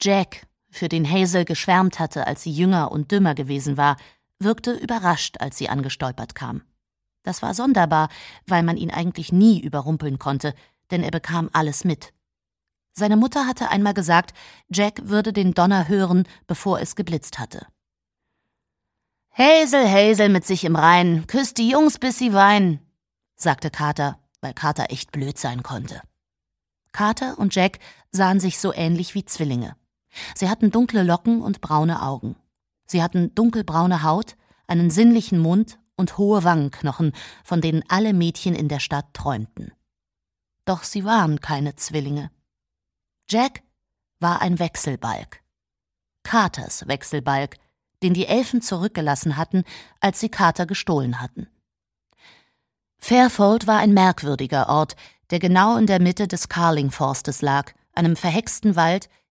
Jack, für den Hazel geschwärmt hatte, als sie jünger und dümmer gewesen war, wirkte überrascht, als sie angestolpert kam. Das war sonderbar, weil man ihn eigentlich nie überrumpeln konnte, denn er bekam alles mit. Seine Mutter hatte einmal gesagt, Jack würde den Donner hören, bevor es geblitzt hatte. »Hazel, Hazel mit sich im Reinen, küsst die Jungs, bis sie weinen«, sagte Carter, weil Carter echt blöd sein konnte. Carter und Jack sahen sich so ähnlich wie Zwillinge. Sie hatten dunkle Locken und braune Augen. Sie hatten dunkelbraune Haut, einen sinnlichen Mund und hohe Wangenknochen, von denen alle Mädchen in der Stadt träumten. Doch sie waren keine Zwillinge. Jack war ein Wechselbalg. Carters Wechselbalg, den die Elfen zurückgelassen hatten, als sie Carter gestohlen hatten. Fairfold war ein merkwürdiger Ort, der genau in der Mitte des Carling-Forstes lag, einem verhexten Wald,